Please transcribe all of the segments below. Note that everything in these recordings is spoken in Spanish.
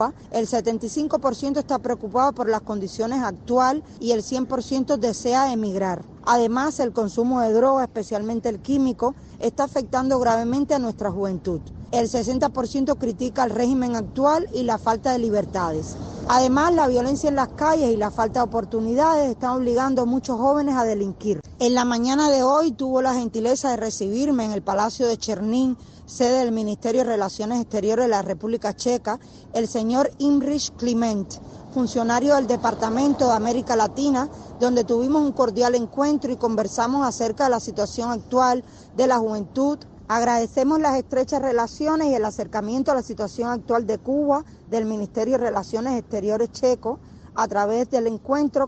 El 75% está preocupado por las condiciones actuales y el 100% desea emigrar. Además, el consumo de drogas, especialmente el químico, está afectando gravemente a nuestra juventud. El 60% critica el régimen actual y la falta de libertades. Además, la violencia en las calles y la falta de oportunidades están obligando a muchos jóvenes a delinquir. En la mañana de hoy tuvo la gentileza de recibirme en el Palacio de Černín, sede del Ministerio de Relaciones Exteriores de la República Checa, el señor Imrich Kliment, funcionario del Departamento de América Latina, donde tuvimos un cordial encuentro y conversamos acerca de la situación actual de la juventud. Agradecemos las estrechas relaciones y el acercamiento a la situación actual de Cuba del Ministerio de Relaciones Exteriores checo a través del encuentro.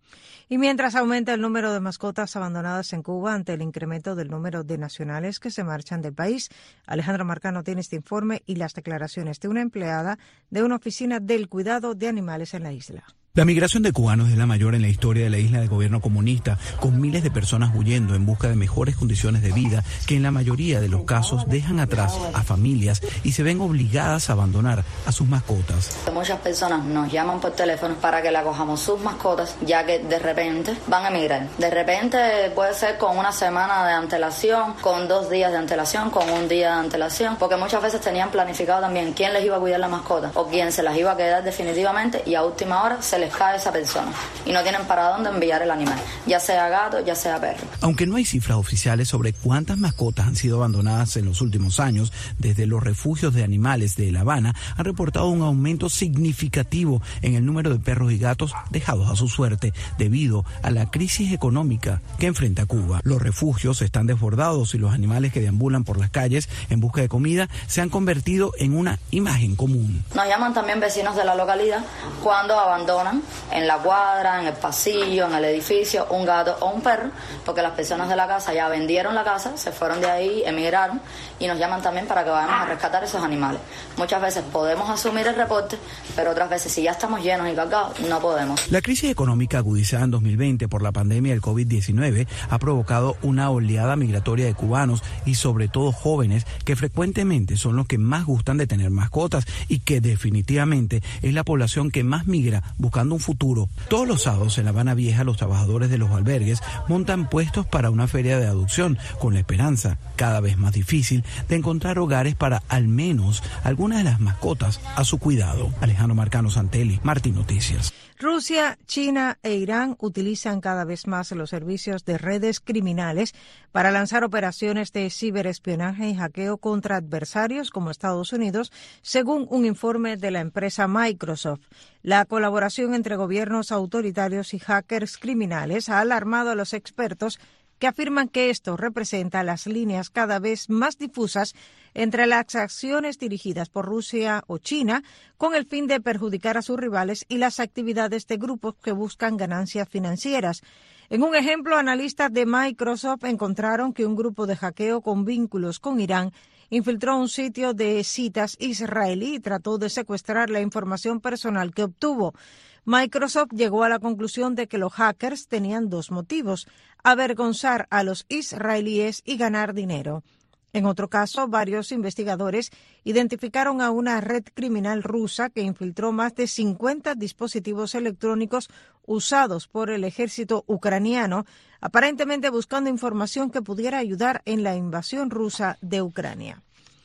Y mientras aumenta el número de mascotas abandonadas en Cuba ante el incremento del número de nacionales que se marchan del país, Alejandro Marcano tiene este informe y las declaraciones de una empleada de una oficina del cuidado de animales en la isla. La migración de cubanos es la mayor en la historia de la isla del gobierno comunista, con miles de personas huyendo en busca de mejores condiciones de vida que en la mayoría de los casos dejan atrás a familias y se ven obligadas a abandonar a sus mascotas. Muchas personas nos llaman por teléfono para que le acojamos sus mascotas, ya que de repente van a emigrar. De repente puede ser con una semana de antelación, con 2 días de antelación, con 1 día de antelación, porque muchas veces tenían planificado también quién les iba a cuidar la mascota o quién se las iba a quedar definitivamente y a última hora se les cae esa persona y no tienen para dónde enviar el animal, ya sea gato, ya sea perro. Aunque no hay cifras oficiales sobre cuántas mascotas han sido abandonadas en los últimos años, desde los refugios de animales de La Habana han reportado un aumento significativo en el número de perros y gatos dejados a su suerte debido a la crisis económica que enfrenta Cuba. Los refugios están desbordados y los animales que deambulan por las calles en busca de comida se han convertido en una imagen común. Nos llaman también vecinos de la localidad cuando abandonan en la cuadra, en el pasillo, en el edificio, un gato o un perro, porque las personas de la casa ya vendieron la casa, se fueron de ahí, emigraron y nos llaman también para que vayamos a rescatar esos animales. Muchas veces podemos asumir el reporte, pero otras veces si ya estamos llenos y cargados, no podemos. La crisis económica agudizada en 2020 por la pandemia del COVID-19 ha provocado una oleada migratoria de cubanos y sobre todo jóvenes que frecuentemente son los que más gustan de tener mascotas y que definitivamente es la población que más migra buscando un futuro. Todos los sábados en La Habana Vieja los trabajadores de los albergues montan puestos para una feria de adopción con la esperanza, cada vez más difícil, de encontrar hogares para al menos algunas de las mascotas a su cuidado. Alejandro Marcano Santelli, Martín Noticias. Rusia, China e Irán utilizan cada vez más los servicios de redes criminales para lanzar operaciones de ciberespionaje y hackeo contra adversarios como Estados Unidos, según un informe de la empresa Microsoft. La colaboración entre gobiernos autoritarios y hackers criminales ha alarmado a los expertos que afirman que esto representa las líneas cada vez más difusas entre las acciones dirigidas por Rusia o China con el fin de perjudicar a sus rivales y las actividades de grupos que buscan ganancias financieras. En un ejemplo, analistas de Microsoft encontraron que un grupo de hackeo con vínculos con Irán infiltró un sitio de citas israelí y trató de secuestrar la información personal que obtuvo. Microsoft llegó a la conclusión de que los hackers tenían 2 motivos: avergonzar a los israelíes y ganar dinero. En otro caso, varios investigadores identificaron a una red criminal rusa que infiltró más de 50 dispositivos electrónicos usados por el ejército ucraniano, aparentemente buscando información que pudiera ayudar en la invasión rusa de Ucrania.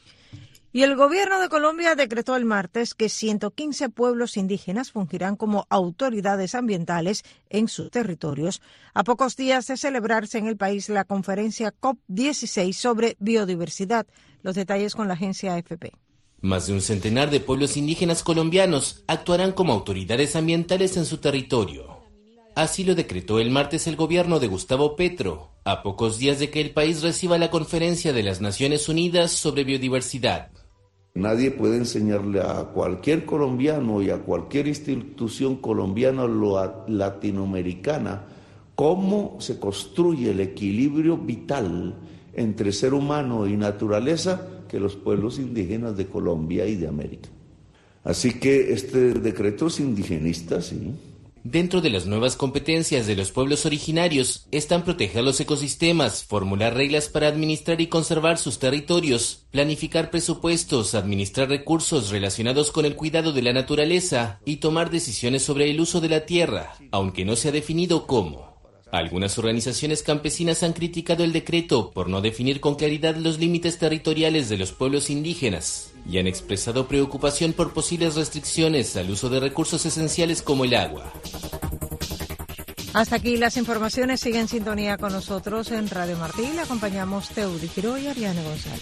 Y el gobierno de Colombia decretó el martes que 115 pueblos indígenas fungirán como autoridades ambientales en sus territorios, a pocos días de celebrarse en el país la conferencia COP16 sobre biodiversidad. Los detalles con la agencia AFP. Más de un centenar de pueblos indígenas colombianos actuarán como autoridades ambientales en su territorio. Así lo decretó el martes el gobierno de Gustavo Petro, a pocos días de que el país reciba la conferencia de las Naciones Unidas sobre biodiversidad. Nadie puede enseñarle a cualquier colombiano y a cualquier institución colombiana o latinoamericana cómo se construye el equilibrio vital entre ser humano y naturaleza que los pueblos indígenas de Colombia y de América. Así que este decreto es indigenista, sí, Dentro de las nuevas competencias de los pueblos originarios están proteger los ecosistemas, formular reglas para administrar y conservar sus territorios, planificar presupuestos, administrar recursos relacionados con el cuidado de la naturaleza y tomar decisiones sobre el uso de la tierra, aunque no se ha definido cómo. Algunas organizaciones campesinas han criticado el decreto por no definir con claridad los límites territoriales de los pueblos indígenas y han expresado preocupación por posibles restricciones al uso de recursos esenciales como el agua. Hasta aquí las informaciones. Sigue en sintonía con nosotros en Radio Martí. Le acompañamos Teudi Giró y Ariane González.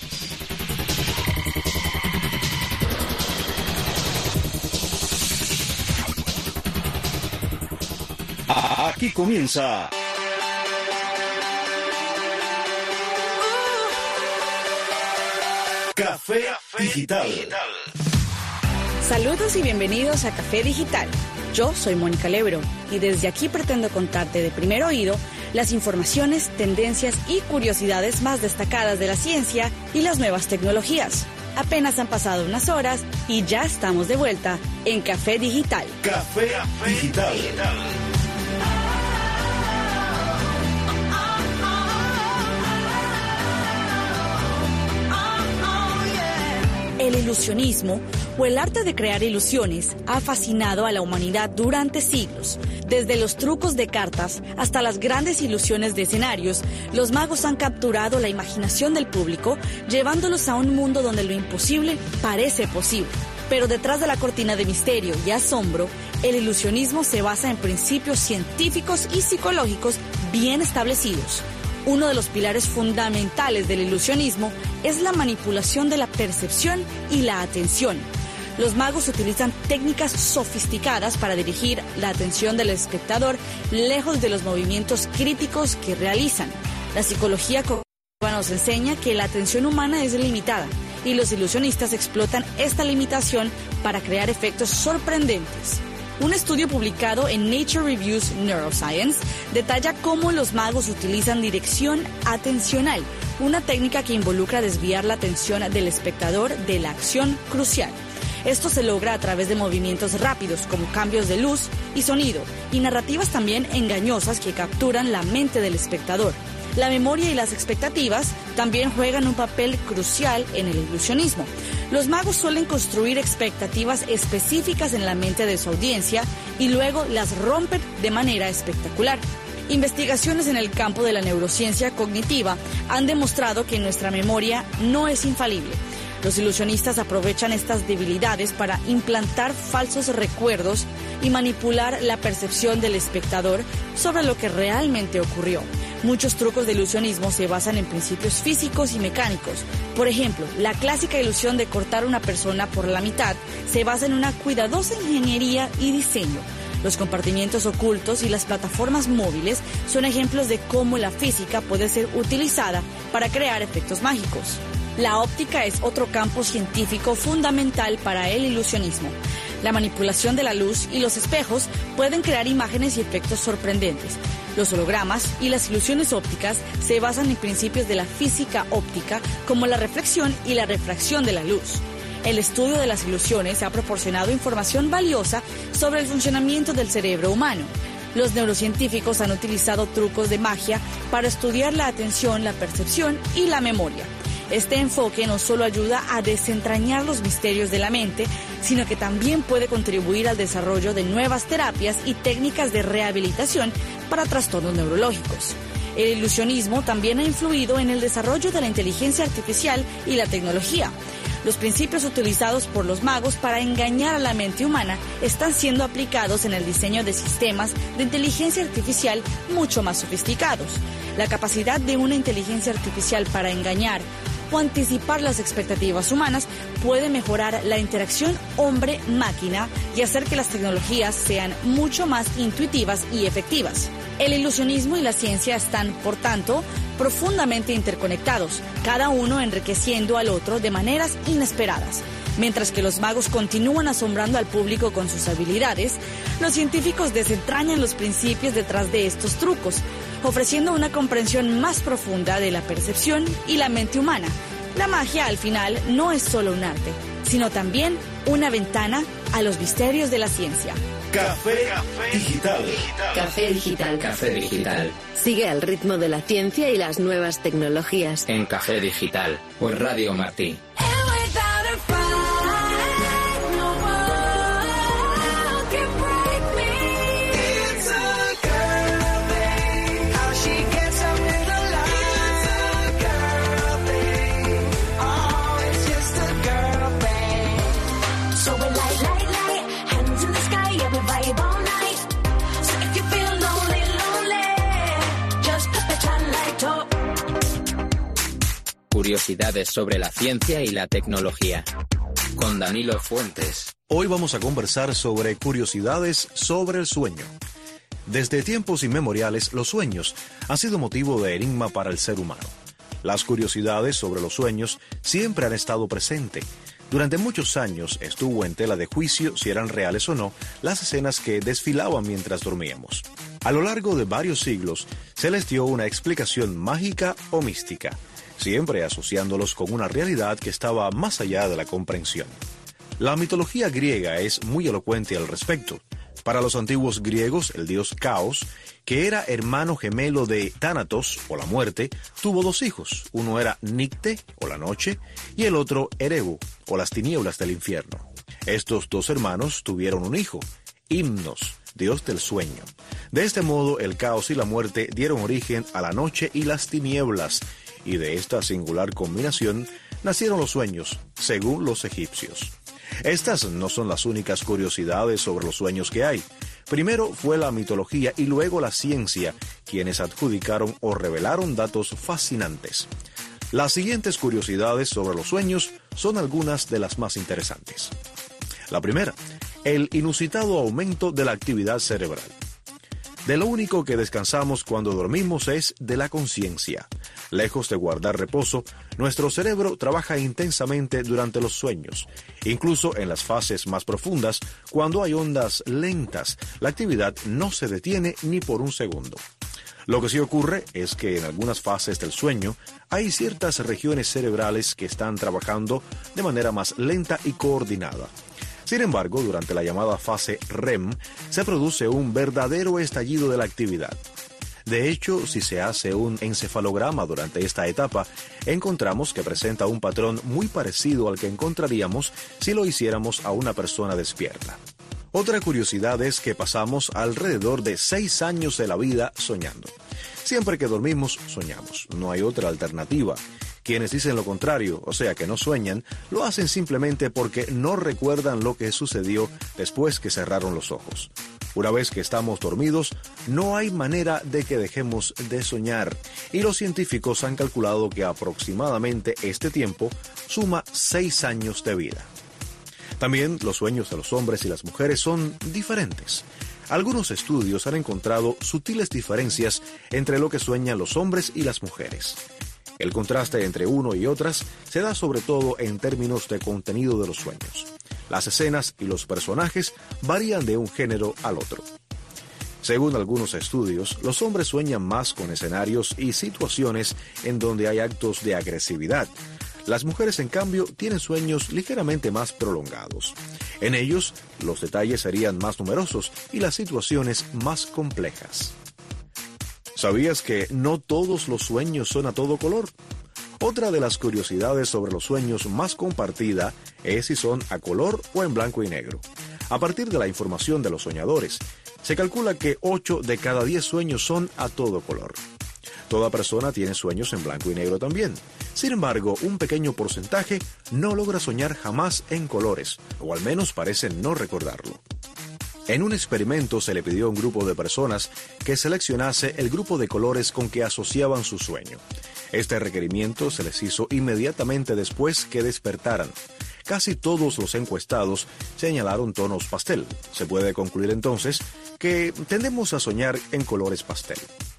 Aquí comienza Café Digital. Saludos y bienvenidos a Café Digital. Yo soy Mónica Lebro y desde aquí pretendo contarte de primer oído las informaciones, tendencias y curiosidades más destacadas de la ciencia y las nuevas tecnologías. Apenas han pasado unas horas y ya estamos de vuelta en Café Digital. Café Digital. El ilusionismo, o el arte de crear ilusiones, ha fascinado a la humanidad durante siglos. Desde los trucos de cartas hasta las grandes ilusiones de escenarios, los magos han capturado la imaginación del público, llevándolos a un mundo donde lo imposible parece posible. Pero detrás de la cortina de misterio y asombro, el ilusionismo se basa en principios científicos y psicológicos bien establecidos. Uno de los pilares fundamentales del ilusionismo es la manipulación de la percepción y la atención. Los magos utilizan técnicas sofisticadas para dirigir la atención del espectador lejos de los movimientos críticos que realizan. La psicología cognitiva nos enseña que la atención humana es limitada y los ilusionistas explotan esta limitación para crear efectos sorprendentes. Un estudio publicado en Nature Reviews Neuroscience detalla cómo los magos utilizan dirección atencional, una técnica que involucra desviar la atención del espectador de la acción crucial. Esto se logra a través de movimientos rápidos como cambios de luz y sonido y narrativas también engañosas que capturan la mente del espectador. La memoria y las expectativas también juegan un papel crucial en el ilusionismo. Los magos suelen construir expectativas específicas en la mente de su audiencia y luego las rompen de manera espectacular. Investigaciones en el campo de la neurociencia cognitiva han demostrado que nuestra memoria no es infalible. Los ilusionistas aprovechan estas debilidades para implantar falsos recuerdos y manipular la percepción del espectador sobre lo que realmente ocurrió. Muchos trucos de ilusionismo se basan en principios físicos y mecánicos. Por ejemplo, la clásica ilusión de cortar a una persona por la mitad se basa en una cuidadosa ingeniería y diseño. Los compartimientos ocultos y las plataformas móviles son ejemplos de cómo la física puede ser utilizada para crear efectos mágicos. La óptica es otro campo científico fundamental para el ilusionismo. La manipulación de la luz y los espejos pueden crear imágenes y efectos sorprendentes. Los hologramas y las ilusiones ópticas se basan en principios de la física óptica como la reflexión y la refracción de la luz. El estudio de las ilusiones ha proporcionado información valiosa sobre el funcionamiento del cerebro humano. Los neurocientíficos han utilizado trucos de magia para estudiar la atención, la percepción y la memoria. Este enfoque no solo ayuda a desentrañar los misterios de la mente, sino que también puede contribuir al desarrollo de nuevas terapias y técnicas de rehabilitación para trastornos neurológicos. El ilusionismo también ha influido en el desarrollo de la inteligencia artificial y la tecnología. Los principios utilizados por los magos para engañar a la mente humana están siendo aplicados en el diseño de sistemas de inteligencia artificial mucho más sofisticados. La capacidad de una inteligencia artificial para engañar o anticipar las expectativas humanas puede mejorar la interacción hombre-máquina y hacer que las tecnologías sean mucho más intuitivas y efectivas. El ilusionismo y la ciencia están, por tanto, profundamente interconectados, cada uno enriqueciendo al otro de maneras inesperadas. Mientras que los magos continúan asombrando al público con sus habilidades, los científicos desentrañan los principios detrás de estos trucos, ofreciendo una comprensión más profunda de la percepción y la mente humana. La magia, al final, no es solo un arte, sino también una ventana a los misterios de la ciencia. Café Digital. Café Digital. Café Digital. Sigue al ritmo de la ciencia y las nuevas tecnologías. En Café Digital. Por Radio Martí. Curiosidades sobre la ciencia y la tecnología. Con Danilo Fuentes. Hoy vamos a conversar sobre curiosidades sobre el sueño. Desde tiempos inmemoriales, los sueños han sido motivo de enigma para el ser humano. Las curiosidades sobre los sueños siempre han estado presentes. Durante muchos años estuvo en tela de juicio si eran reales o no las escenas que desfilaban mientras dormíamos. A lo largo de varios siglos se les dio una explicación mágica o mística, siempre asociándolos con una realidad que estaba más allá de la comprensión. La mitología griega es muy elocuente al respecto. Para los antiguos griegos, el dios Caos, que era hermano gemelo de Tánatos, o la muerte, tuvo dos hijos. Uno era Nicte, o la noche, y el otro Erebo, o las tinieblas del infierno. Estos dos hermanos tuvieron un hijo, Himnos, dios del sueño. De este modo, el caos y la muerte dieron origen a la noche y las tinieblas, y de esta singular combinación nacieron los sueños, según los egipcios. Estas no son las únicas curiosidades sobre los sueños que hay. Primero fue la mitología y luego la ciencia, quienes adjudicaron o revelaron datos fascinantes. Las siguientes curiosidades sobre los sueños son algunas de las más interesantes. La primera, el inusitado aumento de la actividad cerebral. De lo único que descansamos cuando dormimos es de la conciencia. Lejos de guardar reposo, nuestro cerebro trabaja intensamente durante los sueños. Incluso en las fases más profundas, cuando hay ondas lentas, la actividad no se detiene ni por un segundo. Lo que sí ocurre es que en algunas fases del sueño hay ciertas regiones cerebrales que están trabajando de manera más lenta y coordinada. Sin embargo, durante la llamada fase REM, se produce un verdadero estallido de la actividad. De hecho, si se hace un encefalograma durante esta etapa, encontramos que presenta un patrón muy parecido al que encontraríamos si lo hiciéramos a una persona despierta. Otra curiosidad es que pasamos alrededor de 6 años de la vida soñando. Siempre que dormimos, soñamos. No hay otra alternativa. Quienes dicen lo contrario, o sea que no sueñan, lo hacen simplemente porque no recuerdan lo que sucedió después que cerraron los ojos. Una vez que estamos dormidos, no hay manera de que dejemos de soñar, y los científicos han calculado que aproximadamente este tiempo suma 6 años de vida. También los sueños de los hombres y las mujeres son diferentes. Algunos estudios han encontrado sutiles diferencias entre lo que sueñan los hombres y las mujeres. El contraste entre uno y otras se da sobre todo en términos de contenido de los sueños. Las escenas y los personajes varían de un género al otro. Según algunos estudios, los hombres sueñan más con escenarios y situaciones en donde hay actos de agresividad. Las mujeres, en cambio, tienen sueños ligeramente más prolongados. En ellos, los detalles serían más numerosos y las situaciones más complejas. ¿Sabías que no todos los sueños son a todo color? Otra de las curiosidades sobre los sueños más compartida es si son a color o en blanco y negro. A partir de la información de los soñadores, se calcula que 8 de cada 10 sueños son a todo color. Toda persona tiene sueños en blanco y negro también. Sin embargo, un pequeño porcentaje no logra soñar jamás en colores, o al menos parecen no recordarlo. En un experimento se le pidió a un grupo de personas que seleccionase el grupo de colores con que asociaban su sueño. Este requerimiento se les hizo inmediatamente después que despertaran. Casi todos los encuestados señalaron tonos pastel. Se puede concluir entonces que tendemos a soñar en colores pastel.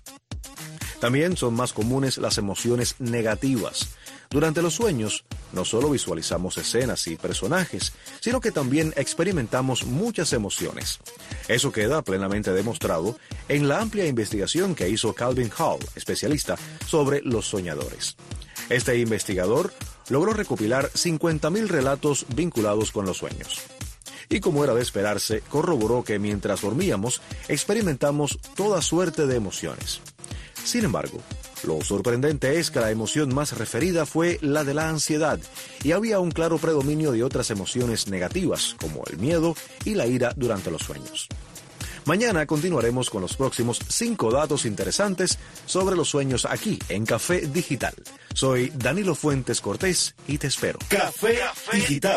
También son más comunes las emociones negativas. Durante los sueños, no solo visualizamos escenas y personajes, sino que también experimentamos muchas emociones. Eso queda plenamente demostrado en la amplia investigación que hizo Calvin Hall, especialista sobre los soñadores. Este investigador logró recopilar 50.000 relatos vinculados con los sueños. y, como era de esperarse, corroboró que mientras dormíamos experimentamos toda suerte de emociones. Sin embargo, lo sorprendente es que la emoción más referida fue la de la ansiedad, y había un claro predominio de otras emociones negativas, como el miedo y la ira durante los sueños. Mañana continuaremos con los próximos 5 datos interesantes sobre los sueños aquí en Café Digital. Soy Danilo Fuentes Cortés y te espero. Café Digital.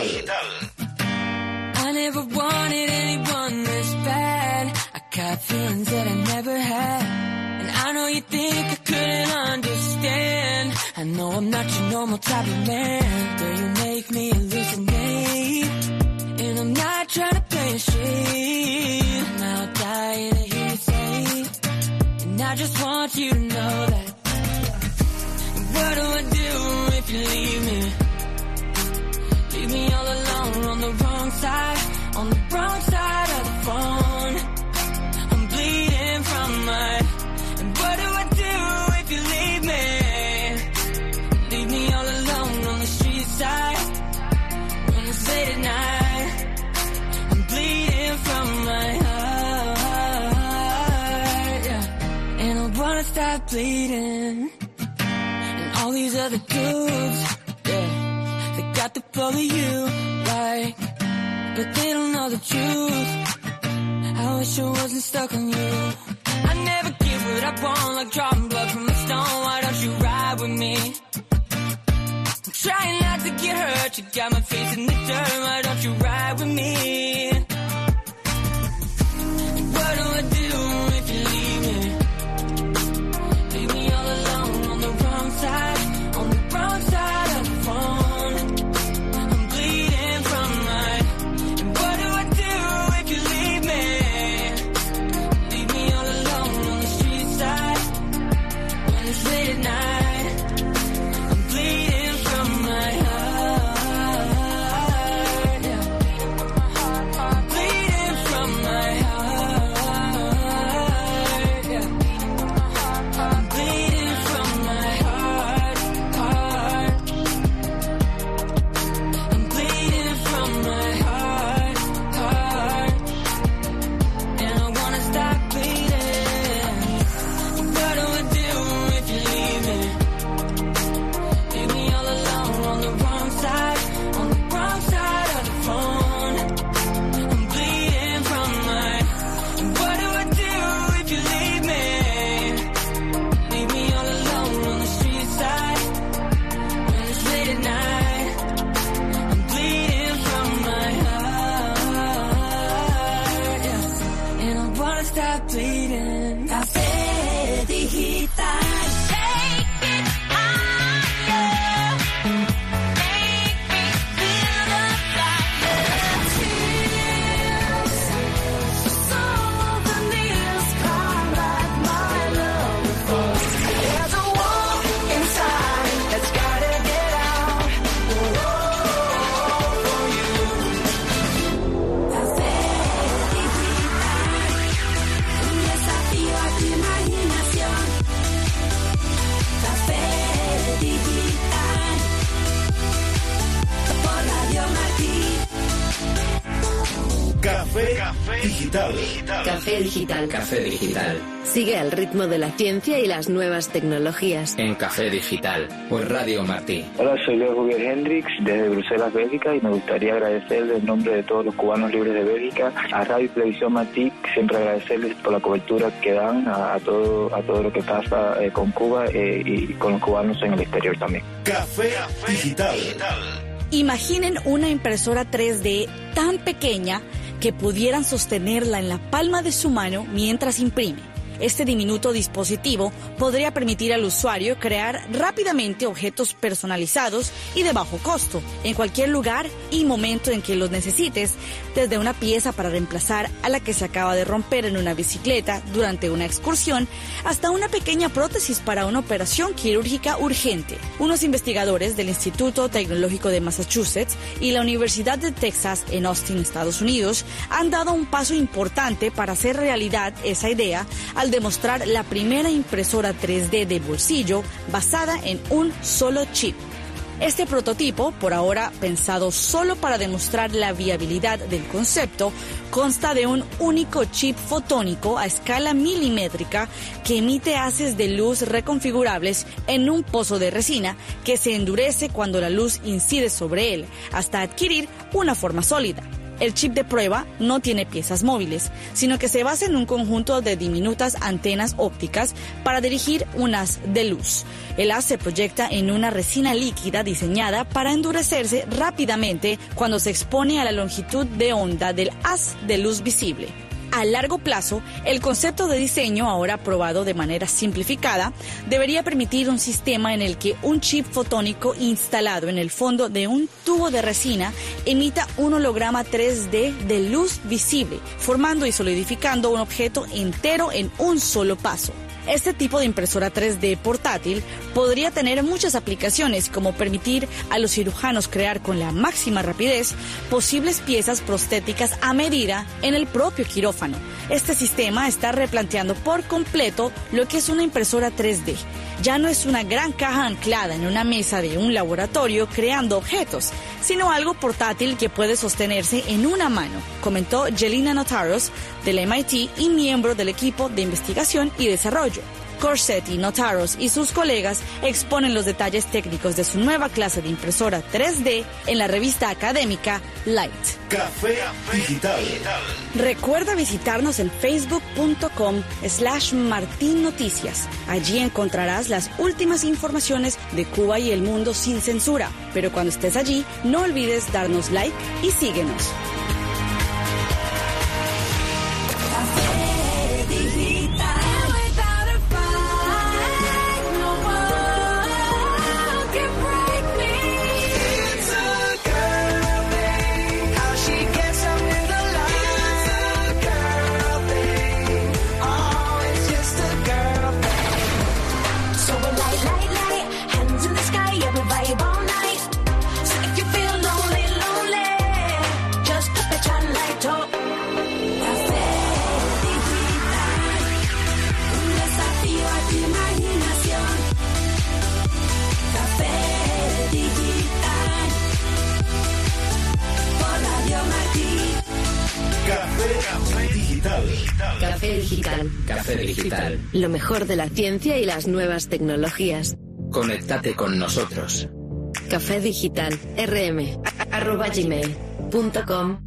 I never wanted anyone this bad. I got feelings that I never had. And I know you think I couldn't understand. I know I'm not your normal type of man. Girl, you make me hallucinate. And I'm not trying to play a shade. I'm now dying to hear you say. And I just want you to know that. What do I do if you leave me? Leave me all alone on the wrong side of the phone. I'm bleeding from my. And what do I do if you leave me? Leave me all alone on the street side when it's late at night. I'm bleeding from my heart, yeah. And I wanna stop bleeding. And all these other dudes, yeah, they got the flow of you, like, but they don't know the truth. I wish I wasn't stuck on you. I never get what I want, like drawing blood from a stone. Why don't you ride with me? I'm trying not to get hurt. You got my face in the dirt. Why don't you ride with me? What do I do if you leave me? Leave me all alone on the wrong side of the phone. I'm bleeding from my. And what do I do if you leave me? Leave me all alone on the street side when it's late at night. I'm bleeding from my heart, yeah. I'm bleeding from my heart, yeah. I'm bleeding from my heart. I'm bleeding from my heart. And I wanna stop bleeding. What do I do if you leave me? Leave me all alone on the wrong side of the phone. I'm bleeding from my. And what do I do if you leave me? Leave me all alone on the street side when it's late at night. I'm bleeding from my heart, yeah. And I wanna stop bleeding. Café Digital. Take it higher. Make me feel the fire. Tears. Some of these come like my love before. There's a war inside that's gotta get out. For you. Café Digital. Un desafío a tu imaginación. Café Digital. Por Radio Martí. Café Digital. Café Digital. Café Digital. Sigue al ritmo de la ciencia y las nuevas tecnologías. En Café Digital. Por Radio Martí. Hola, soy Leo Rubier Hendrix desde Bruselas, Bélgica, y me gustaría agradecerle en nombre de todos los cubanos libres de Bélgica a Radio y Televisión Martí, siempre agradecerles por la cobertura que dan a todo lo que pasa con Cuba y con los cubanos en el exterior también. Café Digital. Imaginen una impresora 3D tan pequeña que pudieran sostenerla en la palma de su mano mientras imprime. Este diminuto dispositivo podría permitir al usuario crear rápidamente objetos personalizados y de bajo costo, en cualquier lugar y momento en que los necesites, desde una pieza para reemplazar a la que se acaba de romper en una bicicleta durante una excursión, hasta una pequeña prótesis para una operación quirúrgica urgente. Unos investigadores del Instituto Tecnológico de Massachusetts y la Universidad de Texas en Austin, Estados Unidos, han dado un paso importante para hacer realidad esa idea al demostrar la primera impresora 3D de bolsillo basada en un solo chip. Este prototipo, por ahora pensado solo para demostrar la viabilidad del concepto, consta de un único chip fotónico a escala milimétrica que emite haces de luz reconfigurables en un pozo de resina que se endurece cuando la luz incide sobre él hasta adquirir una forma sólida. El chip de prueba no tiene piezas móviles, sino que se basa en un conjunto de diminutas antenas ópticas para dirigir un haz de luz. El haz se proyecta en una resina líquida diseñada para endurecerse rápidamente cuando se expone a la longitud de onda del haz de luz visible. A largo plazo, el concepto de diseño, ahora probado de manera simplificada, debería permitir un sistema en el que un chip fotónico instalado en el fondo de un tubo de resina emita un holograma 3D de luz visible, formando y solidificando un objeto entero en un solo paso. Este tipo de impresora 3D portátil podría tener muchas aplicaciones, como permitir a los cirujanos crear con la máxima rapidez posibles piezas prostéticas a medida en el propio quirófano. Este sistema está replanteando por completo lo que es una impresora 3D. Ya no es una gran caja anclada en una mesa de un laboratorio creando objetos, sino algo portátil que puede sostenerse en una mano, comentó Jelena Notaros del MIT y miembro del equipo de investigación y desarrollo. Corsetti, Notaros y sus colegas exponen los detalles técnicos de su nueva clase de impresora 3D en la revista académica Light. Café Digital. Recuerda visitarnos en facebook.com/martinnoticias. Allí encontrarás las últimas informaciones de Cuba y el mundo sin censura. Pero cuando estés allí, no olvides darnos like y síguenos. Café Digital. Café Digital. Lo mejor de la ciencia y las nuevas tecnologías. Conéctate con nosotros. Café Digital. rm@gmail.com.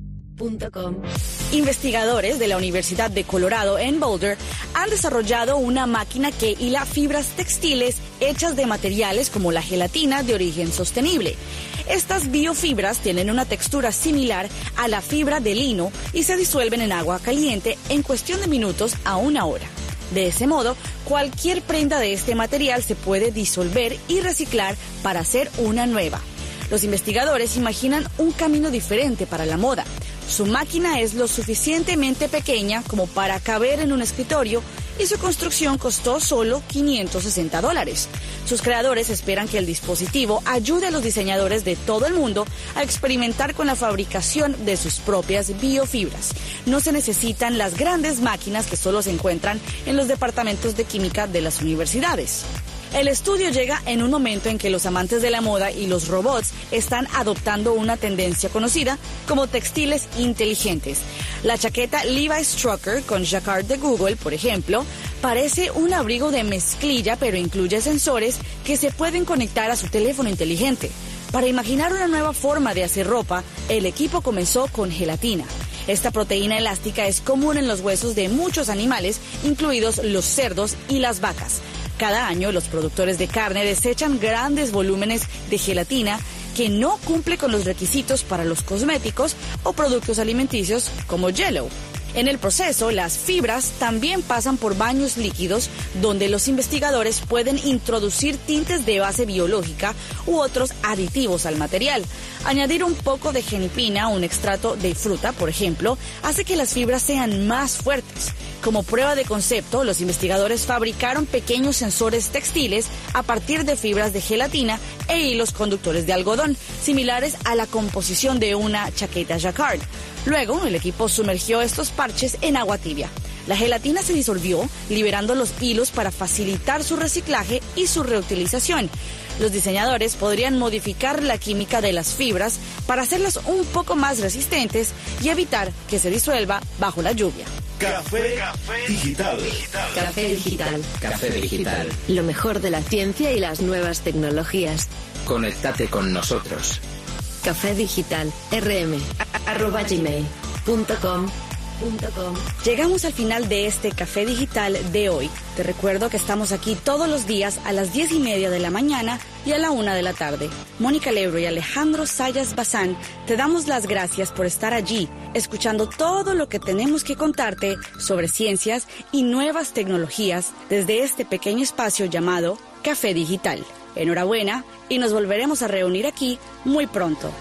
Investigadores de la Universidad de Colorado en Boulder han desarrollado una máquina que hila fibras textiles hechas de materiales como la gelatina de origen sostenible. Estas biofibras tienen una textura similar a la fibra de lino y se disuelven en agua caliente en cuestión de minutos a una hora. De ese modo, cualquier prenda de este material se puede disolver y reciclar para hacer una nueva. Los investigadores imaginan un camino diferente para la moda. Su máquina es lo suficientemente pequeña como para caber en un escritorio y su construcción costó solo $560. Sus creadores esperan que el dispositivo ayude a los diseñadores de todo el mundo a experimentar con la fabricación de sus propias biofibras. No se necesitan las grandes máquinas que solo se encuentran en los departamentos de química de las universidades. El estudio llega en un momento en que los amantes de la moda y los robots están adoptando una tendencia conocida como textiles inteligentes. La chaqueta Levi's Trucker con jacquard de Google, por ejemplo, parece un abrigo de mezclilla, pero incluye sensores que se pueden conectar a su teléfono inteligente. Para imaginar una nueva forma de hacer ropa, el equipo comenzó con gelatina. Esta proteína elástica es común en los huesos de muchos animales, incluidos los cerdos y las vacas. Cada año, los productores de carne desechan grandes volúmenes de gelatina que no cumple con los requisitos para los cosméticos o productos alimenticios como Jell-O. En el proceso, las fibras también pasan por baños líquidos donde los investigadores pueden introducir tintes de base biológica u otros aditivos al material. Añadir un poco de genipina, un extracto de fruta, por ejemplo, hace que las fibras sean más fuertes. Como prueba de concepto, los investigadores fabricaron pequeños sensores textiles a partir de fibras de gelatina e hilos conductores de algodón, similares a la composición de una chaqueta jacquard. Luego, el equipo sumergió estos parches en agua tibia. La gelatina se disolvió, liberando los hilos para facilitar su reciclaje y su reutilización. Los diseñadores podrían modificar la química de las fibras para hacerlas un poco más resistentes y evitar que se disuelva bajo la lluvia. Café Digital. Café Digital. Café Digital. Lo mejor de la ciencia y las nuevas tecnologías. Conéctate con nosotros. Café Digital. rm@gmail.com. Llegamos al final de este Café Digital de hoy. Te recuerdo que estamos aquí todos los días a las 10:30 de la mañana y a la 1 de la tarde. Mónica Lebro y Alejandro Sayas Bazán, te damos las gracias por estar allí, escuchando todo lo que tenemos que contarte sobre ciencias y nuevas tecnologías desde este pequeño espacio llamado Café Digital. Enhorabuena y nos volveremos a reunir aquí muy pronto.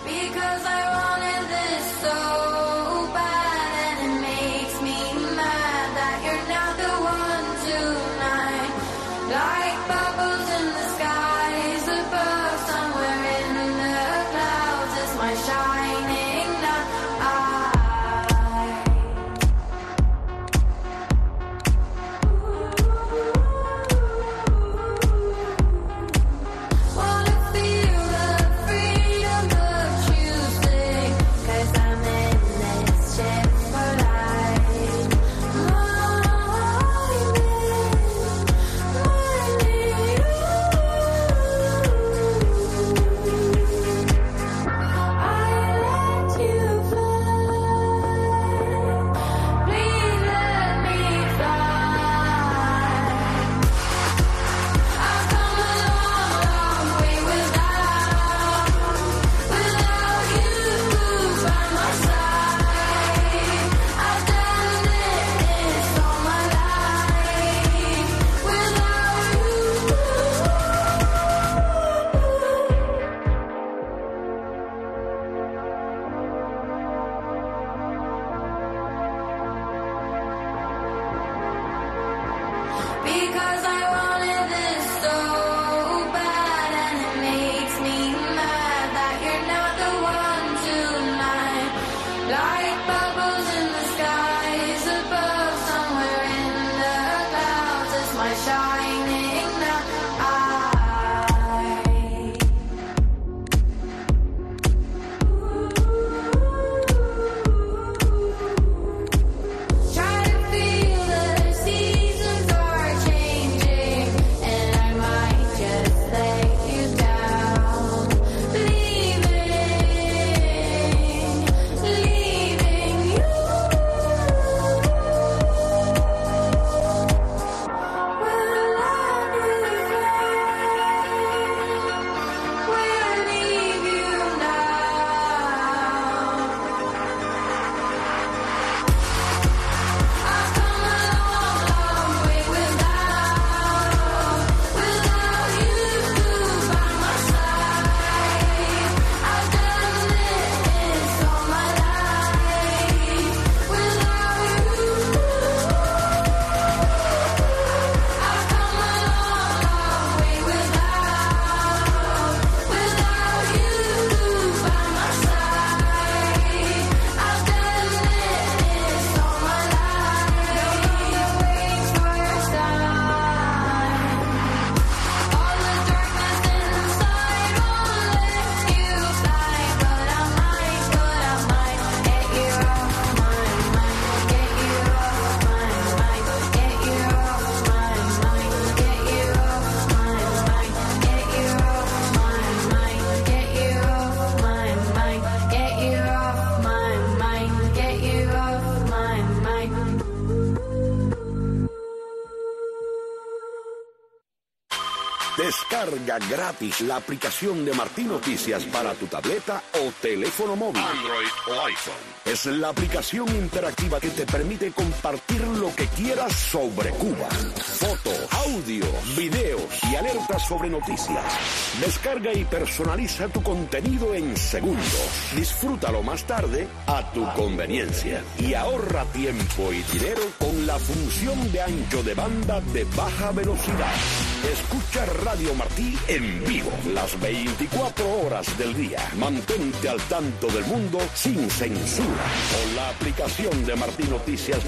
Descarga gratis la aplicación de Martín Noticias para tu tableta o teléfono móvil, Android o iPhone. Es la aplicación interactiva que te permite compartir lo que quieras sobre Cuba. Fotos, audio, videos y alertas sobre noticias. Descarga y personaliza tu contenido en segundos. Disfrútalo más tarde a tu conveniencia. Y ahorra tiempo y dinero con la función de ancho de banda de baja velocidad. Escucha Radio Martí en vivo las 24 horas del día. Mantente al tanto del mundo sin censura con la aplicación de Martín Noticias